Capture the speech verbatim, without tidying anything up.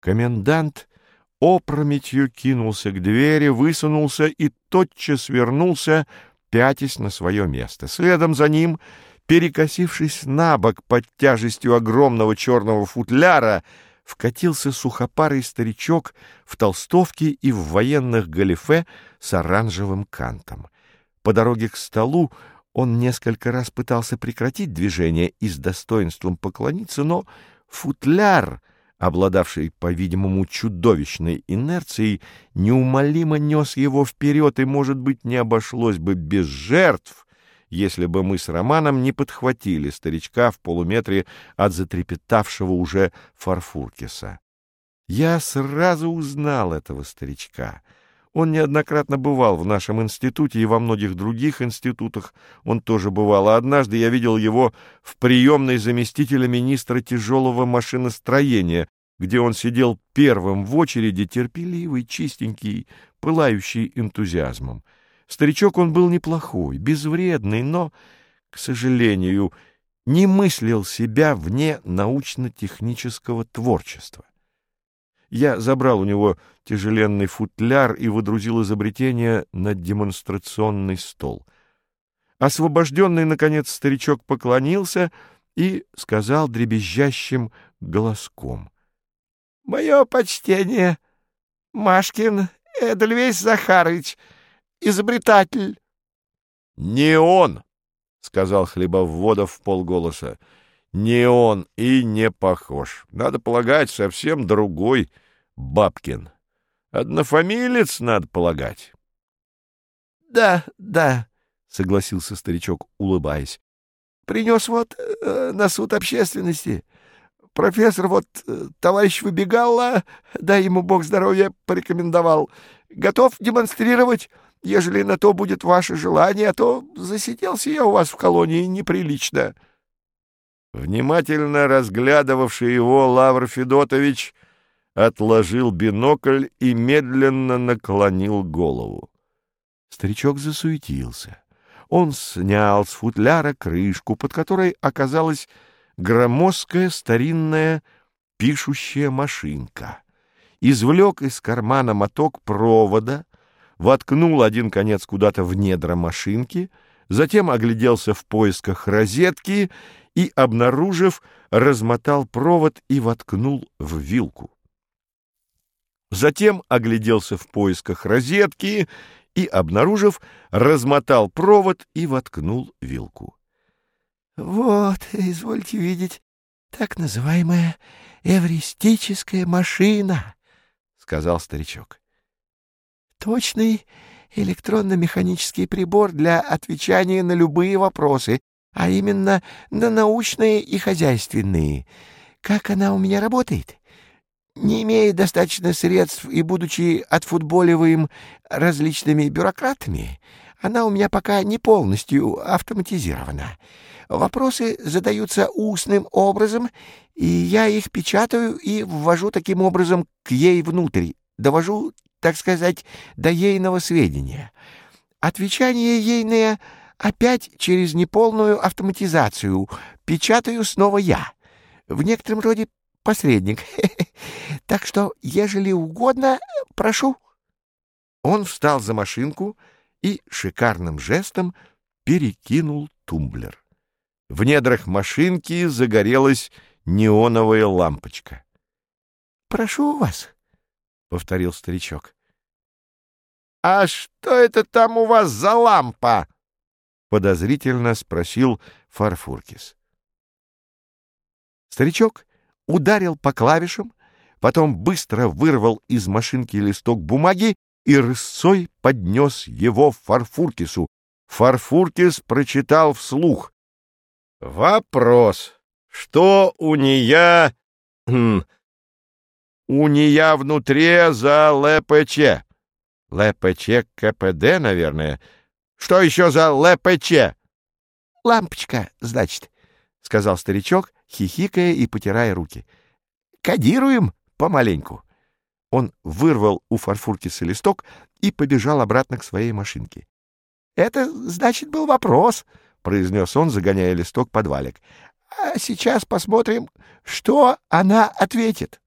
Комендант опрометью кинулся к двери, высунулся и тотчас вернулся, пятясь на свое место. Следом за ним, перекосившись на бок под тяжестью огромного черного футляра, вкатился сухопарый старичок в толстовке и в военных галифе с оранжевым кантом. По дороге к столу он несколько раз пытался прекратить движение и с достоинством поклониться, но футляр, обладавший, по-видимому, чудовищной инерцией, неумолимо нес его вперед, и, может быть, не обошлось бы без жертв, если бы мы с Романом не подхватили старичка в полуметре от затрепетавшего уже Фарфуркиса. Я сразу узнал этого старичка. Он неоднократно бывал в нашем институте и во многих других институтах он тоже бывал, а однажды я видел его в приемной заместителя министра тяжелого машиностроения, где он сидел первым в очереди, терпеливый, чистенький, пылающий энтузиазмом. Старичок он был неплохой, безвредный, но, к сожалению, не мыслил себя вне научно-технического творчества. Я забрал у него тяжеленный футляр и выдрузил изобретение на демонстрационный стол. Освобожденный, наконец, старичок поклонился и сказал дребезжащим голоском: — Мое почтение, Машкин Эдельвейс Захарыч, изобретатель. — Не он, — сказал Хлебоводов вполголоса, — не он и не похож. Надо полагать, совсем другой Бабкин. Однофамилец, надо полагать. — Да, да, — согласился старичок, улыбаясь. — Принес вот э, на суд общественности. Профессор вот, э, товарищ Выбегало, дай ему бог здоровья, порекомендовал. Готов демонстрировать, ежели на то будет ваше желание, а то засиделся я у вас в колонии неприлично. Внимательно разглядывавший его Лавр Федотович отложил бинокль и медленно наклонил голову. Старичок засуетился. Он снял с футляра крышку, под которой оказалась громоздкая старинная пишущая машинка. Извлек из кармана моток провода, воткнул один конец куда-то в недра машинки, затем огляделся в поисках розетки и, обнаружив, размотал провод и воткнул в вилку. Затем огляделся в поисках розетки и, обнаружив, размотал провод и воткнул вилку. — Вот, извольте видеть, так называемая эвристическая машина, — сказал старичок. — Точный электронно-механический прибор для отвечания на любые вопросы, а именно на научные и хозяйственные. Как она у меня работает? Не имея достаточно средств и будучи отфутболиваем различными бюрократами, она у меня пока не полностью автоматизирована. Вопросы задаются устным образом, и я их печатаю и ввожу таким образом к ей внутрь, довожу, так сказать, до ейного сведения. Отвечание ейное опять через неполную автоматизацию печатаю снова я. В некотором роде посредник. Так что, ежели угодно, прошу. Он встал за машинку и шикарным жестом перекинул тумблер. В недрах машинки загорелась неоновая лампочка. — Прошу вас, — повторил старичок. — А что это там у вас за лампа? — подозрительно спросил Фарфуркис. Старичок ударил по клавишам, потом быстро вырвал из машинки листок бумаги и рысцой поднес его Фарфуркису. Фарфуркис прочитал вслух: «Вопрос. Что у нея... Хм, у нея внутри за ЛПЧ? ЛПЧ КПД, наверное. Что еще за ЛПЧ?» «Лампочка, значит», — сказал старичок, хихикая и потирая руки. «Кодируем помаленьку». Он вырвал у Фарфуркиса листок и побежал обратно к своей машинке. «Это, значит, был вопрос», — произнес он, загоняя листок под валик. «А сейчас посмотрим, что она ответит».